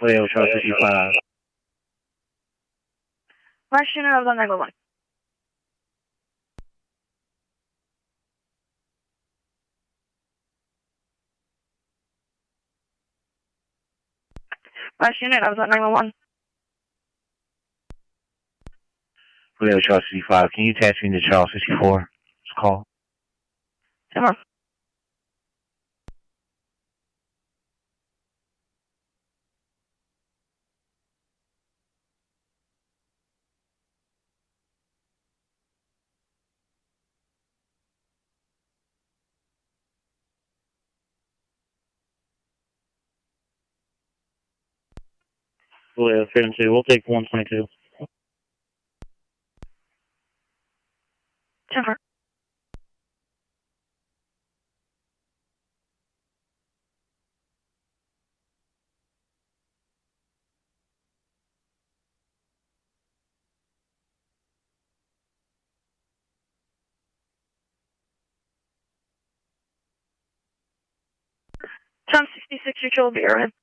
Leo, Charlie 65. Last unit, I was on 911. Last unit, I was on 911. Leo, Charlie 65. Can you attach me to Charles 64? It's a call. Come on. Leo, 32. We'll take 122. 10-4. Tom 66, your chill will be around.